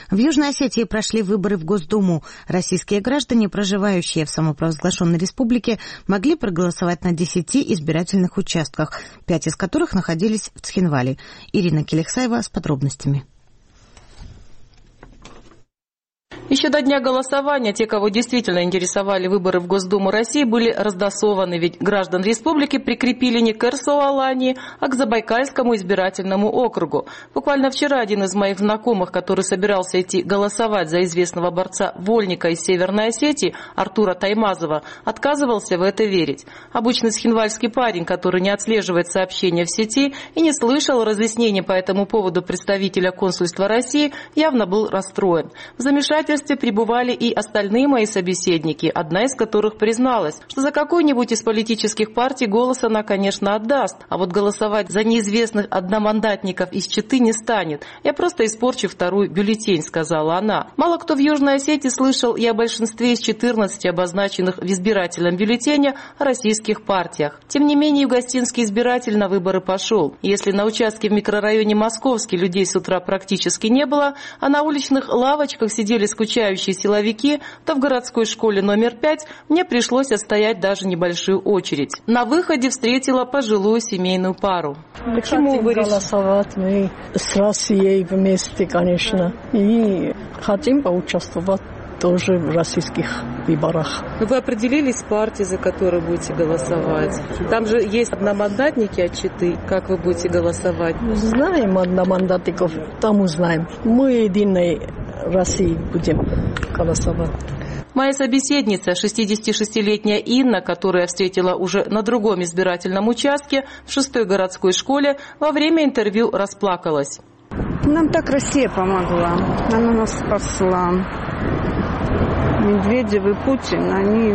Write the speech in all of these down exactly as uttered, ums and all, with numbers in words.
В Южной Осетии прошли выборы в Госдуму. Российские граждане, проживающие в самопровозглашенной республике, могли проголосовать на десяти избирательных участках, пять из которых находились в Цхинвале. Ирина Келексаева с подробностями. Еще до дня голосования те, кого действительно интересовали выборы в Госдуму России, были раздосованы, ведь граждан республики прикрепили не к Эрсо-Алании, а к Забайкальскому избирательному округу. Буквально вчера один из моих знакомых, который собирался идти голосовать за известного борца Вольника из Северной Осетии, Артура Таймазова, отказывался в это верить. Обычный цхинвальский парень, который не отслеживает сообщения в сети и не слышал разъяснений по этому поводу представителя консульства России, явно был расстроен. В замешательстве пребывали и остальные мои собеседники, одна из которых призналась, что за какую-нибудь из политических партий голос она, конечно, отдаст, а вот голосовать за неизвестных одномандатников из Читы не станет. Я просто испорчу вторую бюллетень, сказала она. Мало кто в Южной Осетии слышал и о большинстве из четырнадцати обозначенных в избирательном бюллетене о российских партиях. Тем не менее, югостинский избиратель на выборы пошел. Если на участке в микрорайоне Московский людей с утра практически не было, а на уличных лавочках сидели скучающие силовики, то в городской школе номер пять мне пришлось отстоять даже небольшую очередь. На выходе встретила пожилую семейную пару. Почему вы голосовать? Мы с Россией вместе, конечно, и хотим поучаствовать тоже в российских выборах. Вы определились с партией, за которую будете голосовать? Там же есть одномандатники от Читы. Как вы будете голосовать? Знаем одномандатников, там узнаем. Мы единой России будем голосовать. Моя собеседница, шестидесятишестилетняя Инна, которая встретила уже на другом избирательном участке в шестой городской школе, во время интервью расплакалась. Нам так Россия помогла, она нас спасла. Медведев и Путин, они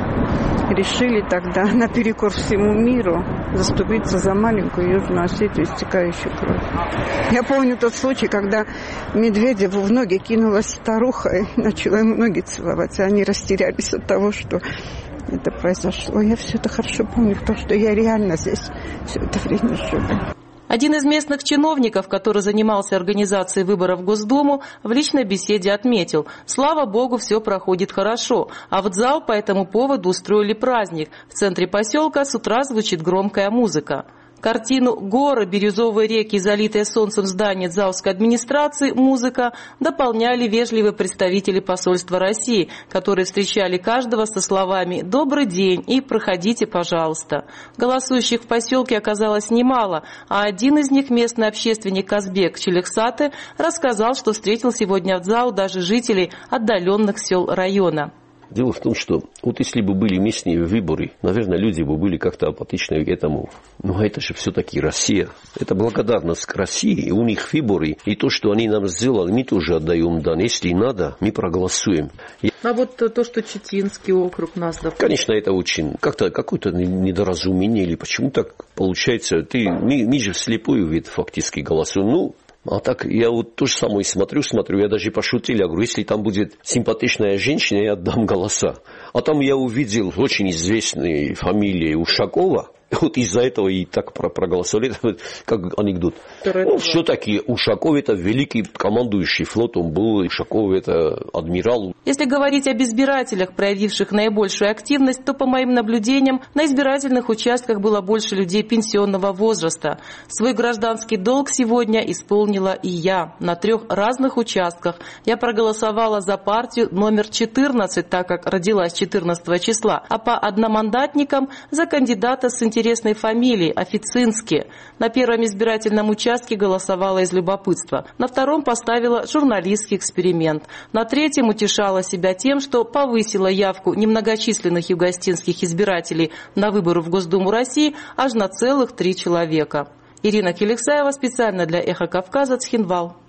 решили тогда наперекор всему миру заступиться за маленькую Южную Осетию, истекающую кровь. Я помню тот случай, когда Медведеву в ноги кинулась старуха и начала ему ноги целовать, а они растерялись от того, что это произошло. Я все это хорошо помню, потому что я реально здесь все это время жила. Один из местных чиновников, который занимался организацией выборов в Госдуму, в личной беседе отметил: слава богу, все проходит хорошо, а в зал по этому поводу устроили праздник. В центре поселка с утра звучит громкая музыка. Картину «Горы, бирюзовые реки, залитые солнцем здания Заузской администрации, музыка» дополняли вежливые представители посольства России, которые встречали каждого со словами «Добрый день» и «Проходите, пожалуйста». Голосующих в поселке оказалось немало, а один из них, местный общественник Казбек Челексаты, рассказал, что встретил сегодня в ЗАУ даже жителей отдаленных сел района. Дело в том, что вот если бы были местные выборы, наверное, люди бы были как-то апатичны к этому. Но это же все-таки Россия. Это благодарность к России, и у них выборы. И то, что они нам сделали, мы тоже отдаем дан. Если надо, мы проголосуем. А вот то, что Читинский округ нас допустил. Конечно, это очень как-то какое-то недоразумение. Или почему так получается? Ты, мы, мы же вслепую ведь фактически голосуем. Ну, а так я вот то же самое смотрю, смотрю, я даже пошутил, я говорю, если там будет симпатичная женщина, я отдам голоса. А там я увидел очень известные фамилии Ушакова, вот из-за этого и так проголосовали, как анекдот. Ну, все-таки Ушаков это великий командующий флотом был, Ушаков это адмирал. Если говорить об избирателях, проявивших наибольшую активность, то, по моим наблюдениям, на избирательных участках было больше людей пенсионного возраста. Свой гражданский долг сегодня исполнила и я. На трех разных участках я проголосовала за партию номер четырнадцать, так как родилась четырнадцатого числа, а по одномандатникам за кандидата с интересной фамилией Официнский. На первом избирательном участке голосовала из любопытства. На втором поставила журналистский эксперимент. На третьем утешала себя тем, что повысила явку немногочисленных югостинских избирателей на выборы в Госдуму России аж на целых три человека. Ирина Келексаева специально для «Эхо Кавказа», Цхинвал.